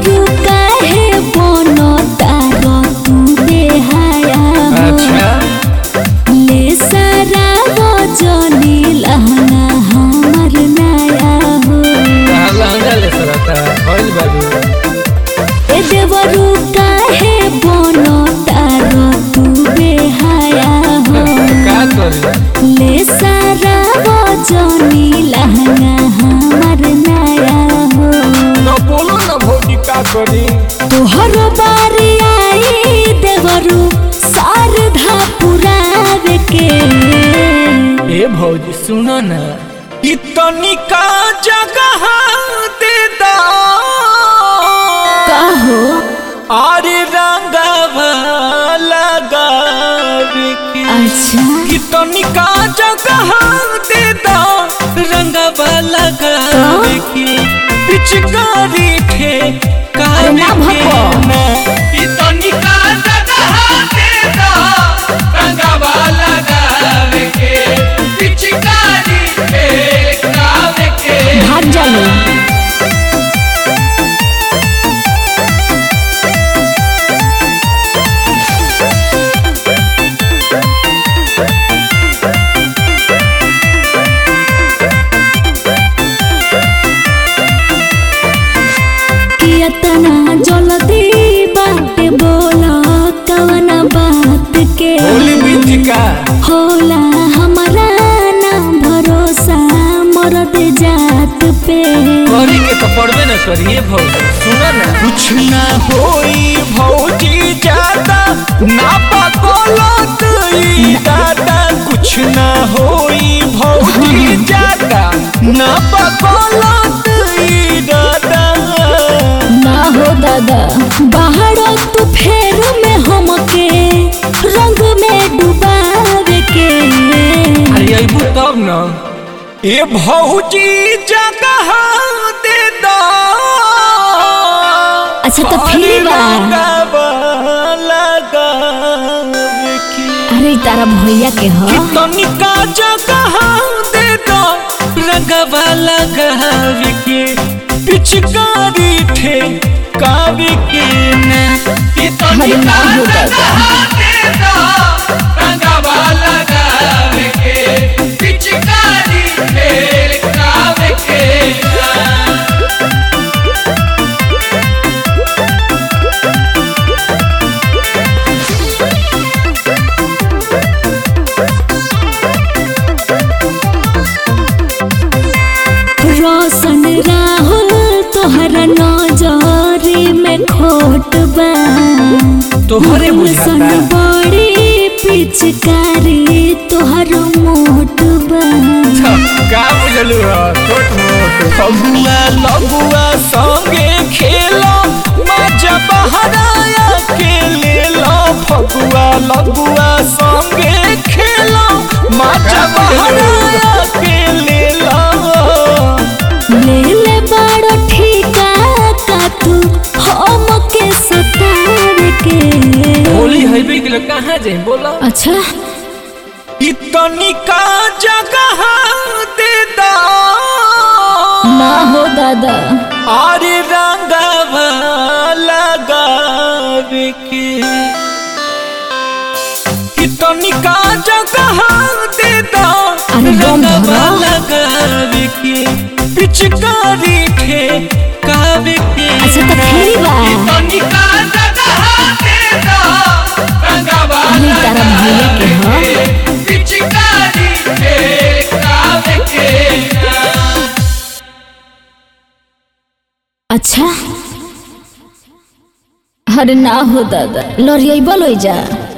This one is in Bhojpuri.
देवरू काहे बनो तारो तू बेहाया अच्छा ले सारा वजनी लहंगा हमर नया हो लहंगा ले सरता होइल बाबू ए देवरू काहे बनो तारो तू बेहाया हो का करी ले सारा वजनी लहंगा हमर नया हो न बोलो न भौजी का करी तोहर बारी आई देवरू सारधा पुरावे के ए भौजी सुनो ना इतनी का जगह दे दा कहो अरे रंगवा लगावे के अच्छा इतनी का जगह दे दा रंगवा लगावे के पिचकारी थे अरे ना भगो इतनी का जगह दे दा रंगवा लगावे के पिचकारी थे कावे के भाग जालो कितना जल्दी बात बोला कवना बात के होली बिटिका होला हमारा ना भरोसा मरद जात पे करी के तो पड़बे न करिए भौजी सुनो ना कुछ ना होई भौजी ज्यादा ना पकोलत ई दादा कुछ ना होई भौजी ज्यादा ना पकोलत ई दादा ना हो दादा बाहर तू फेर में हमके रंग में डुबावे के अरे अइबू तब न ए भौजी जगह दे दो अच्छा तो फिर अरे तारा भैया के हो तनिका जगह दे दो रंगवा लगावे के पिचकारी थे कावे के ना अरे ना हो दादा दे दो रंगवा लगावे के पिचकारी थे कावे के ना रोशन राहुल तोहरा नजरी में खोट बा तोहरे रोशन बुझाता बड़ी पिचकारी तोहर मोट बा का बुझलू छोट मोट फगुआ लगुआ संगे खेलो मजा बहराया के ले लो फगुआ लगुआ संगे खेलो मजा बहराया के ले लो ले ले बड़ो ठीका का तू हम के सतावे के होली हईबे के कहाँ जाए बोलो अच्छा इतनी का जगह दे दो ना हो दादा अरे रंगवा लगावे के इतनी का जगह दे दो अरे बम रंगवा भरा। लगावे के पिचकारी थे कावे के अच्छा तो फिर बा इतनी का जगह दे दो रंगवा अरे तारा भैया के हो पिचकारी थे कावे के अच्छा अरे ना हो दादा लड़िया बोलो जा